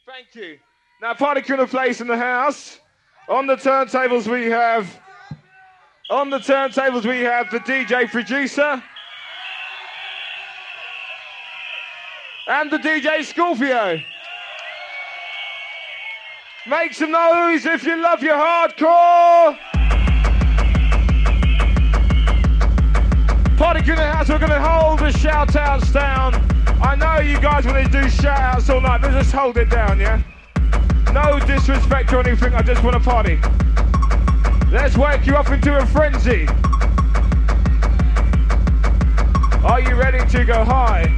Thank you. Now, party crew in place in the house. On the turntables we have the DJ producer and the DJ Scorpio. Make some noise if you love your hardcore. Party crew in the house, we're going to hold the shout outs down. I know you guys want to do shout outs all night, but just hold it down, yeah? No disrespect or anything, I just want to party. Let's wake you up into a frenzy. Are you ready to go high?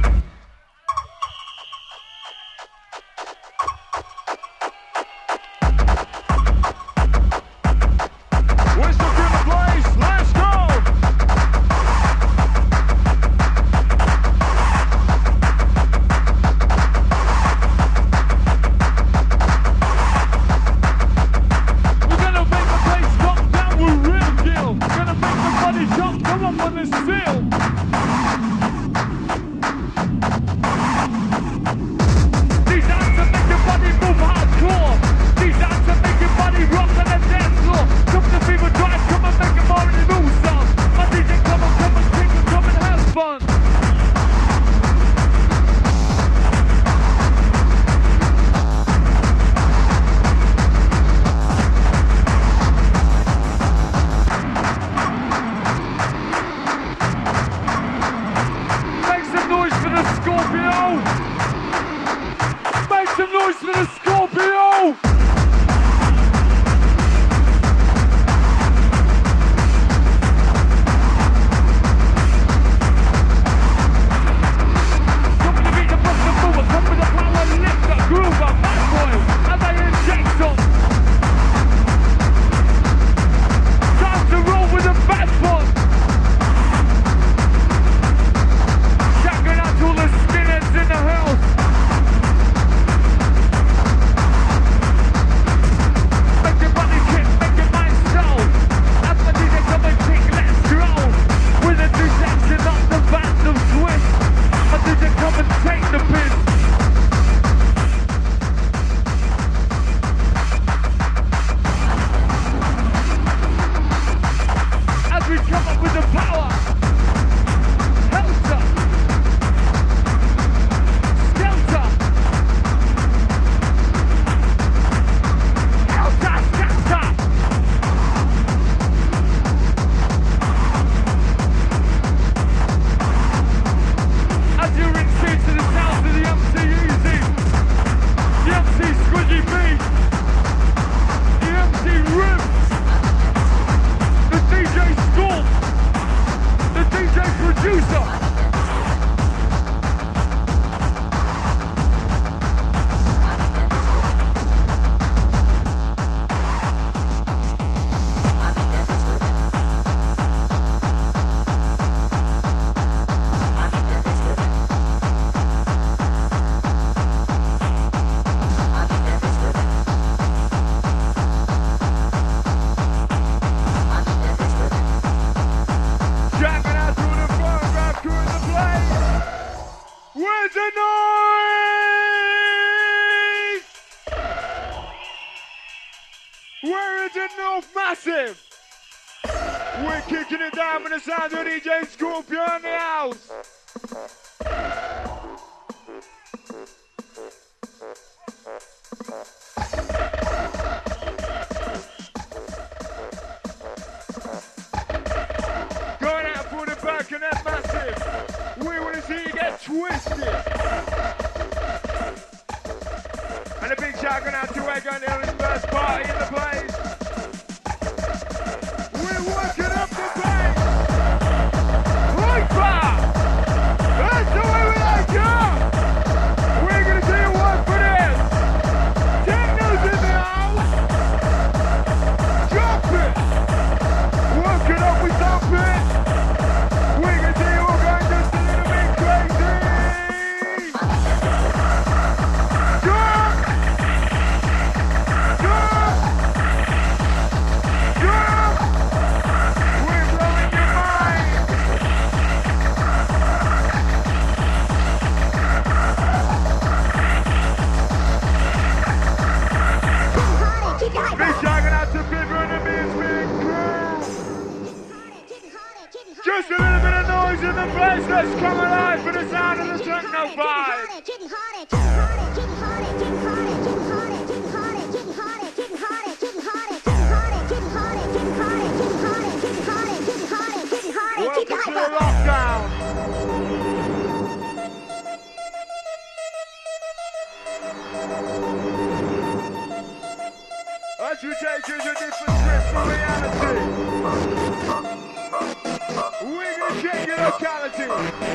boys in the place, let's come alive for the sound of the techno vibe. Welcome to the lockdown. As we take you to a different trip for reality, we're gonna change your locality.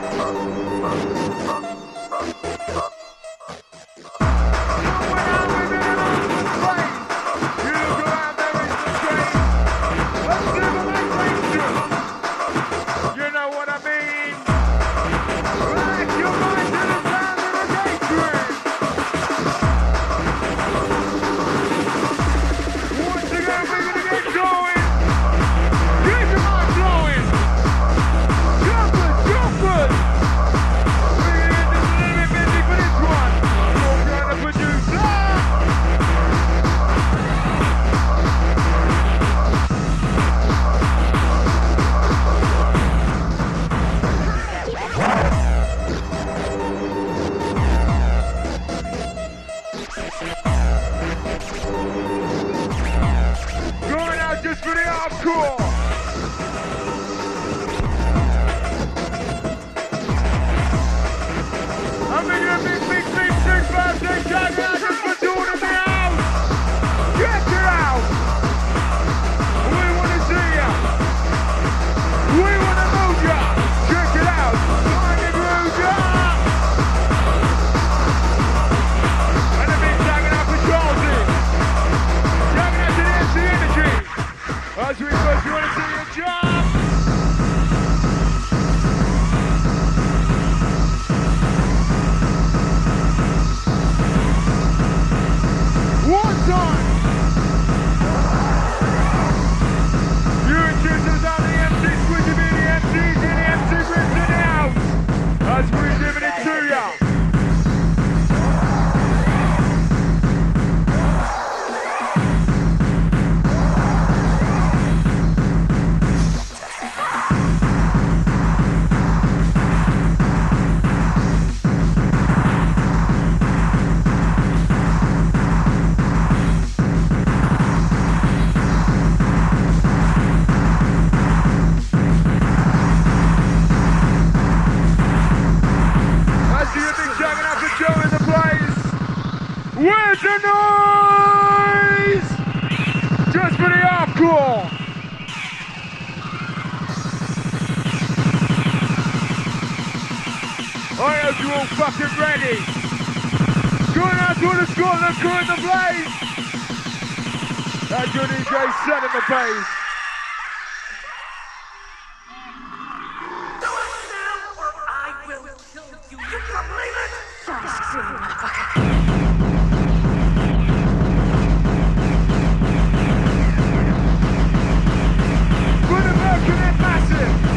Where's the noise? Just for the hardcore. I hope you all fucking ready. Going out to the Scotland crew in the place. That's your DJ setting the pace. Do it now or I will kill you. You can believe it? Sorry, motherfucker. Massive!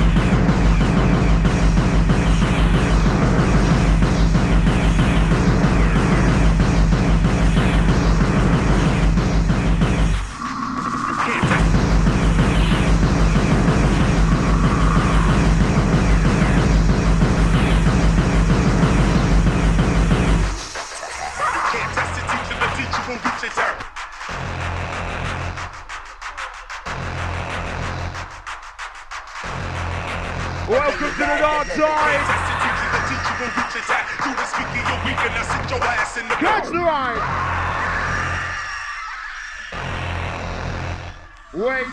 Welcome to the dark side. Catch the ride. Wait.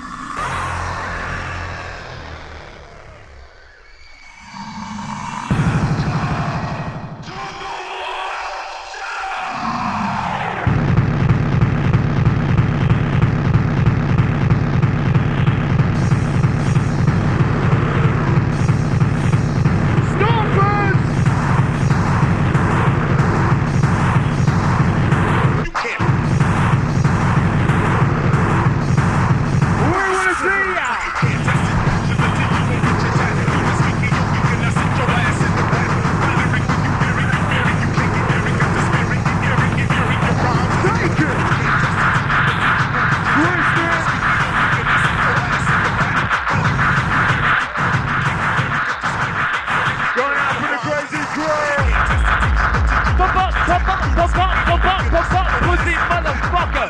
We pussy motherfucker.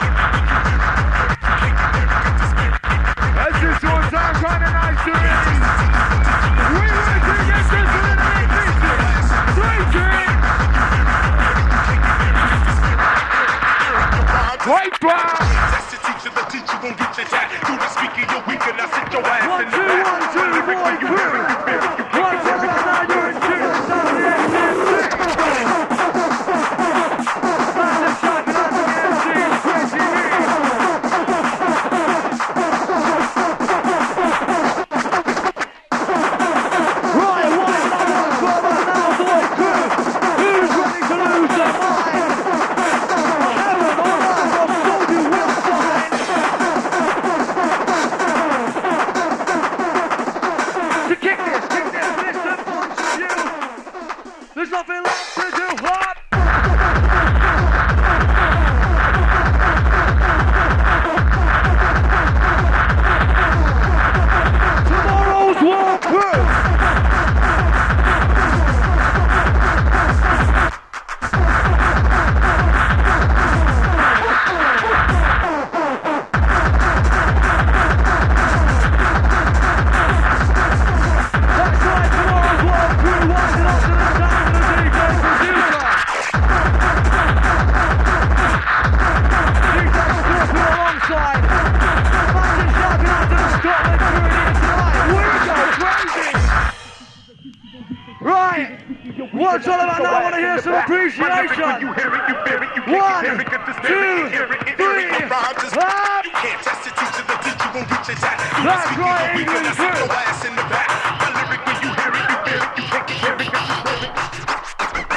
As this one sounds kinda nice to me. We want to get this one in the big pieces. 3, 2. White bar. That's the teacher, the teacher won't get your jack. Do the speaker, you're weak and I sit your ass 1, in 2, the back. 1, 2, boy, crew. 1, 2, 1, 2, 3, 2. Massive shout out to the MCs, Crazy Me. Right, white bar, right now, boy, crew. Who's ready to lose their mind? Heaven on earth, I've told you we'll find. To kick this, listen, punch you. There's nothing left to do, what? Tomorrow's World Crew. That's right, tomorrow's World Crew, winding up to the sound of the DJ producer. DJ Scorpio alongside. Massive shout out to the Scotland crew here tonight. We go crazy. Right, what's all about now? I want to hear some appreciation. You hear it, you feel it, you can't 1, hear it, get this 2, hear it, hear it, 3, clap. You can't test the teacher, the teacher won't get your jack. Do the That's speaker, right, you're weak and I England sit crew. your ass in the back. My lyric, when you hear it, you feel it, you can't hear it, get this hear it.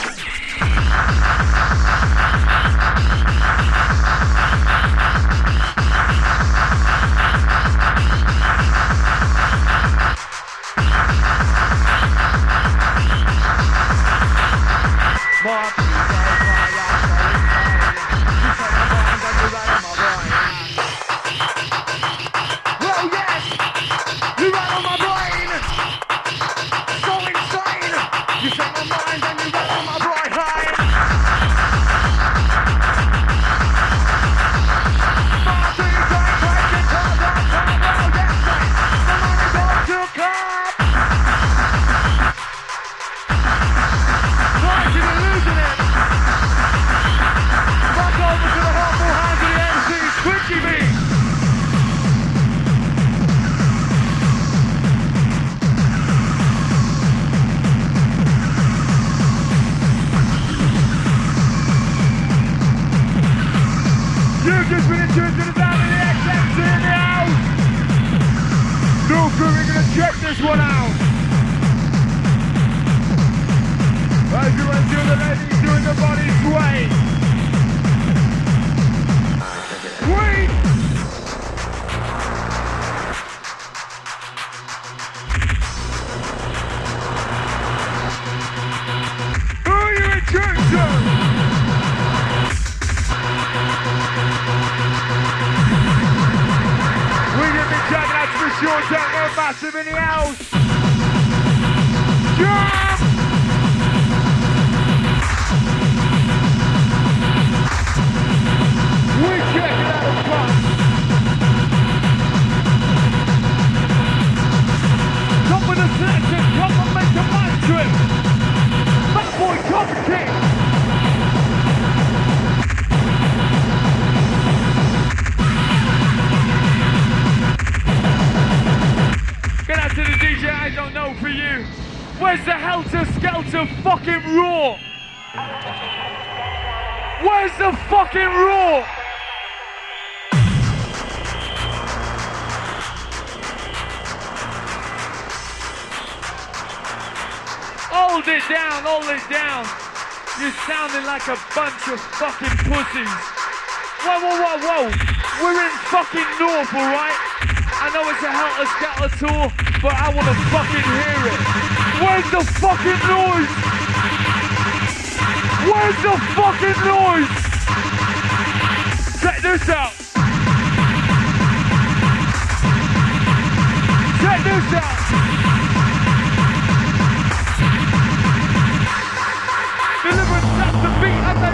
Well, yes, you ran on my brain. So insane. You set my mind and you ran on my bright line. Party, great, great guitar, well, yes, mate. The money goes to club. Right, you're losing it. Back over to the humble hands of the MC, Squidgy B. You've just been tuned to the sound of the XMC in the house. No crew, we're gonna check this one out. As you enter the ladies doing the body sway. Wait! Who are you in tune to? We can be checking out for sure, Techno Massive in the house. Jump! We check it out of fun. Top of the selection, come on, make a mind trip. Fat boy, Copper King. Get out to the DJ, I don't know for you. Where's the Helter Skelter fucking roar? Where's the fucking roar? Hold it down, hold it down. You're sounding like a bunch of fucking pussies. Whoa, whoa, whoa, whoa. We're in fucking North, alright? I know it's a Helter Skelter tour, but I want to fucking hear it. Where's the fucking noise? Where's the fucking noise? Check this out. Check this out. Deliverance, that's the beat, and they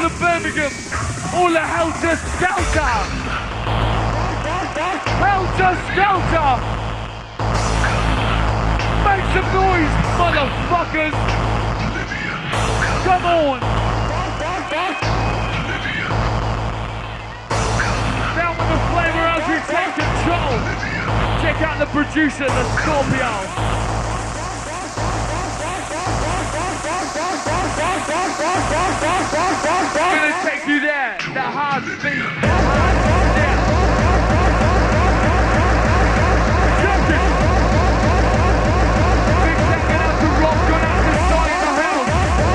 of Birmingham, all the Helter Skelter. Helter Skelter. Make some noise, motherfuckers. Come on. Down with the flavor as we take control. Check out the producer, the Scorpio. Gonna take you there, the hard beat. Yeah. Jump it. Big second out to rock, going out to start in the house.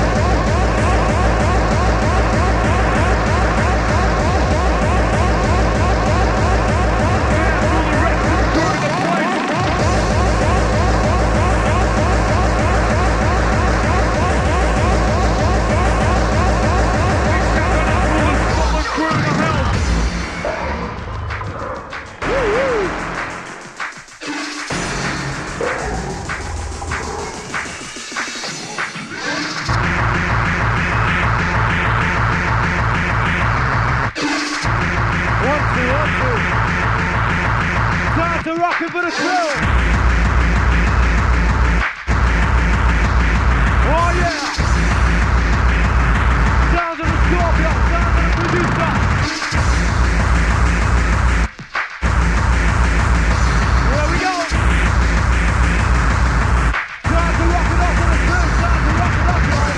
Yeah, all the rest of the crew in the place. Time to rock it for the crew. Oh yeah. Sounds of the Scorpio, sounds of the producer. Here we go. Time to rock it up for the crew. Time to rock it up, guys.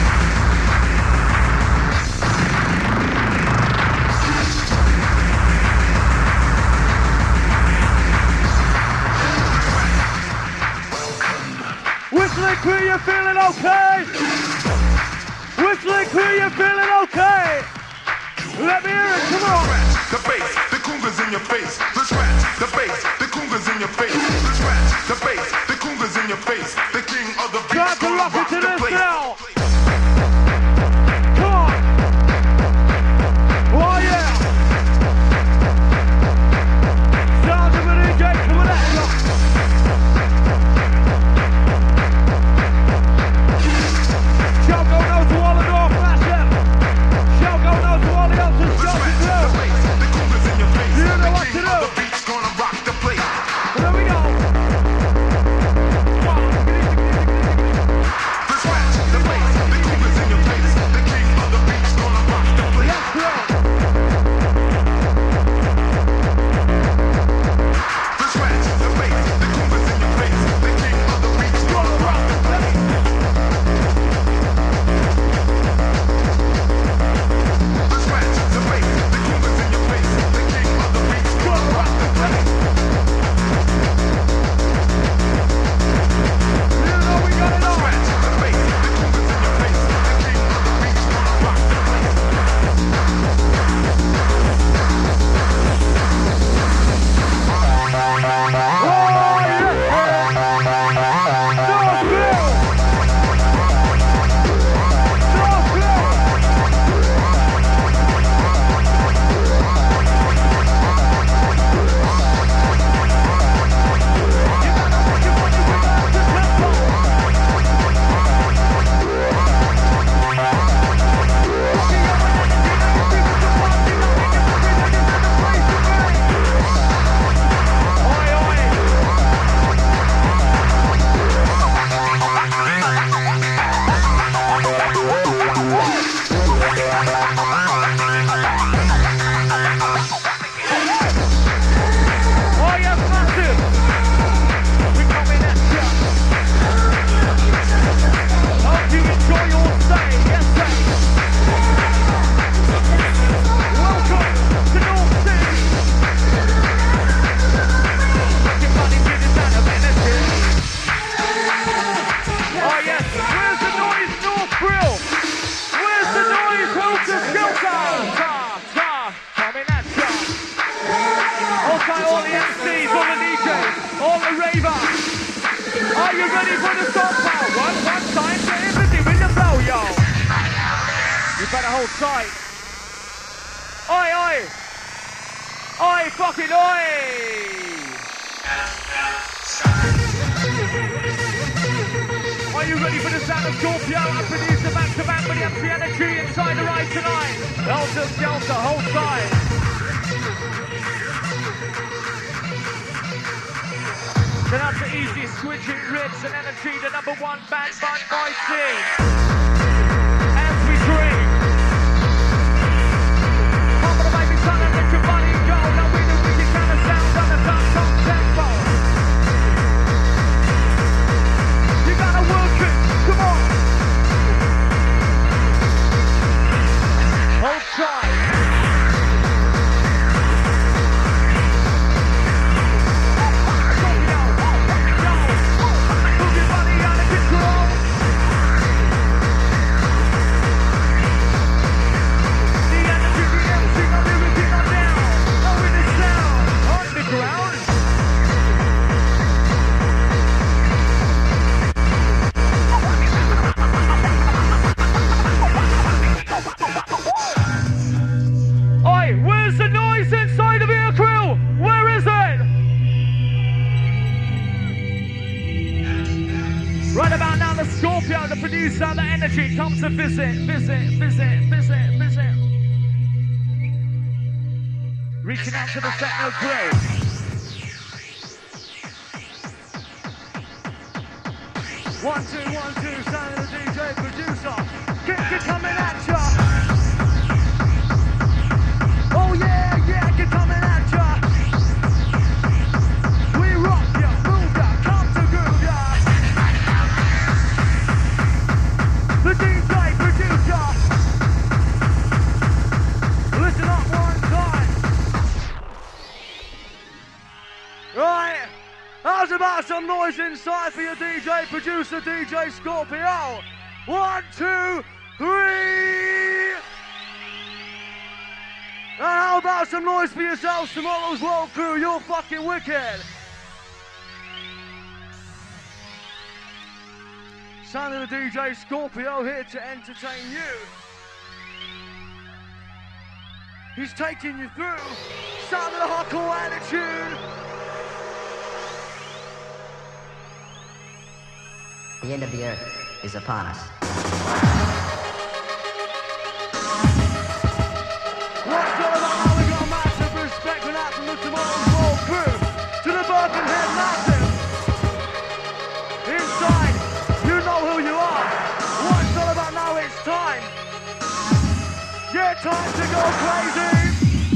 Whistling crew, you feeling okay? Whistling crew, you feeling okay? Let me hear it, come on. The bass, the cougars in your face. The scratch, the bass, the cougars in your face. The scratch, the bass, the cougars in your face. The king of the beats Time to gonna rock rock it to the this place. now. Come on. Oh yeah. Sounds of an DJ coming at you. Shall go now to all the North Massive. Shall go now to all the Elton The Shots scratch, and the bass, the cougars in your face. You know The what to king do. of the beats gonna rock the place. Here we go. The scratch, the bass, the cougars in your face. The king of the beats gonna rock the place. Let's go. The scratch, the bass, the cougars in your face. The king of the beats gonna rock the place. The scratch, the bass, the cougars in your face. The king of the beats gonna rock the place. You know we got it The on. scratch, the bass, the cougars in your face. The king of the beats gonna rock the place. Oh yeah. North Bill. North Bill. Oh yeah, massive. We coming at ya. Hope you enjoy your stay. Yes, sir. Welcome to North City. Get money to the sound of energy. Oh yes, where's the noise, North Grill? Where's the noise, Helter Skelter? Coming at ya. Okay, all the MCs, all the DJs, all the ravers. Are you ready for the stop power? One time, get busy with the blow, yo. You better hold tight. Oi, oi. Oi, fucking oi. Are you ready for the sound of Scorpio? I produce the back-to-back with the MC Energy inside the ride tonight. Helter Skelter, hold tight. Then up to Easy, Switching Ribs and Energy, the #1 band by Mighty. As we dream. Come on, baby, son, and let your body go. Now we the wicked kind of sound on the top tempo. You gotta work it, come on. Hold tight. Move your body out of control. The energy, the MC, no lyric, no down. No in the sound, underground. Oi, where's the noise inside of your crew? Where is it? Right about now, the Scorpio, the producer, the Energy, comes to visit. Reaching out to the techno crew. One, two, sound of the DJ producer. Kick it coming at ya. Oh yeah, get coming at ya. We rock ya, move ya, come to groove ya. The DJ producer. Listen up one time. Right, how's about some noise inside for your DJ producer, DJ Scorpio? 1, 2, 3. And how about some noise for yourselves, Tomorrow's World Crew? You're fucking wicked. Sound of the DJ Scorpio here to entertain you. He's taking you through sound of the hardcore attitude. The end of the earth is upon us. What's all about how we got massive respect going out from the Tomorrow's World Crew to the Birkenhead Massive. Inside, you know who you are. What's all about now? It's time. Yeah, time to go crazy.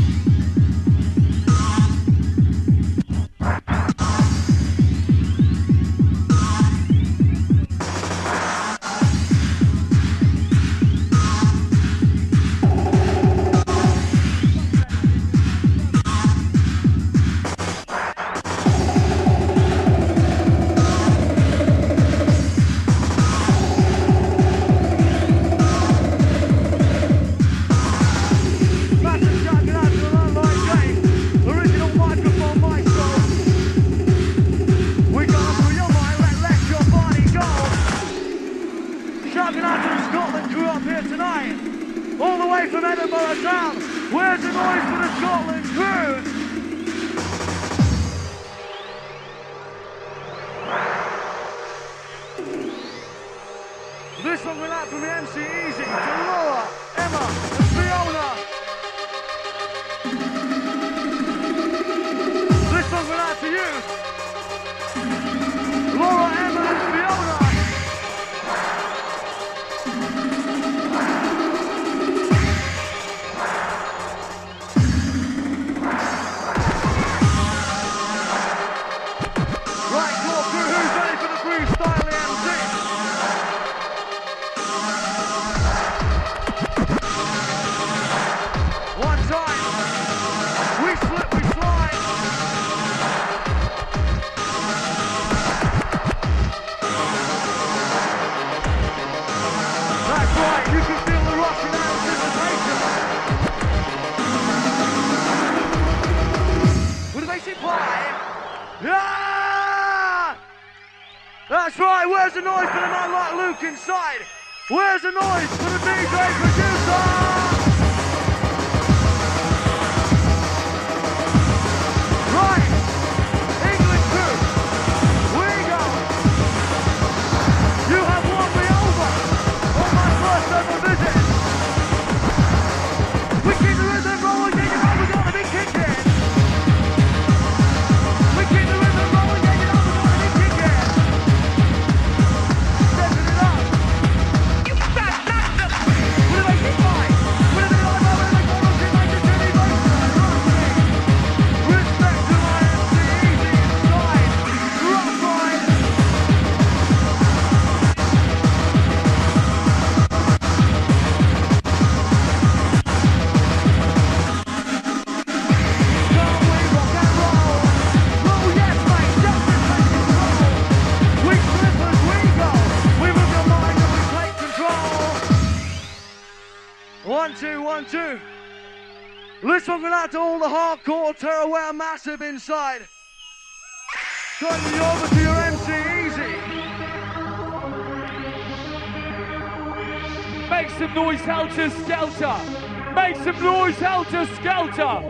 From Edinburgh town, where's the noise for the Scotland crew? This one went out from the MC Easy to Laura, Emma, and Fiona. This one went out to you, Laura, Emma, and Fiona. That's right, where's the noise for the man like Luke inside? Where's the noise for the DJ producer? Right, England crew, we go. You have 1, 2. This one going out to all the hardcore Terraware massive inside. Turning you over to your MC Easy. Make some noise, Helter Skelter. Make some noise, Helter Skelter.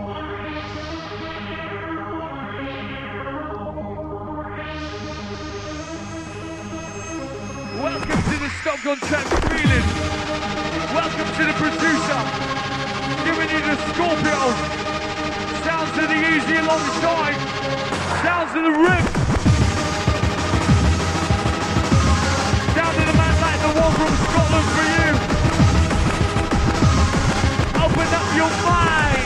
Welcome to the Stock-on-Trent feeling. Welcome to the producer, giving you the Scorpios. Sounds of the Easy alongside. Sounds of the Rip. Sound of the man like the one from Scotland for you. Open up your mind.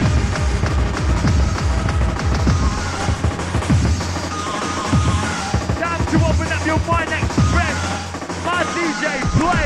Time to open up your mind, express. My DJ play.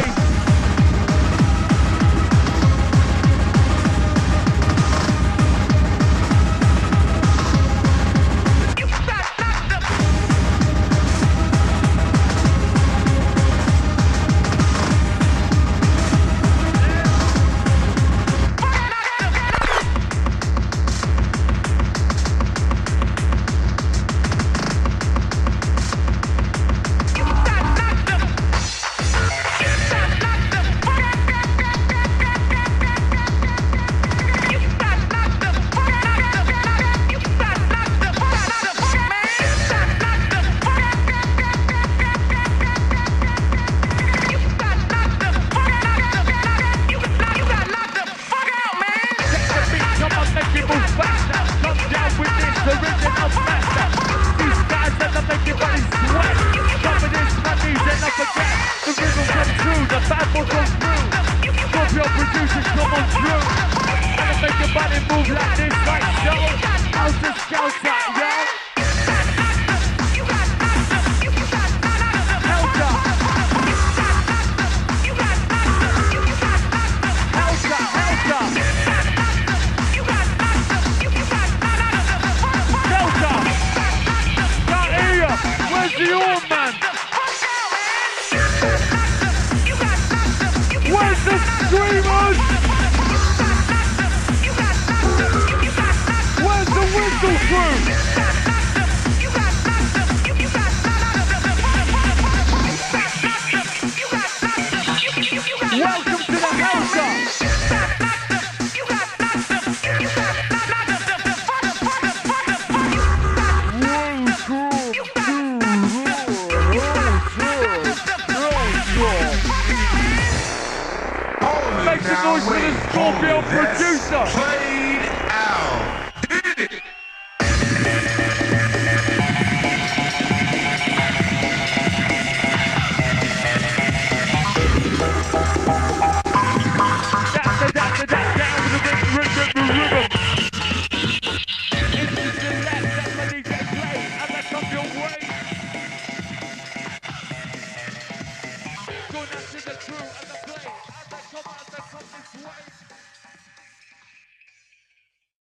Make some noise for the Scorpio producer.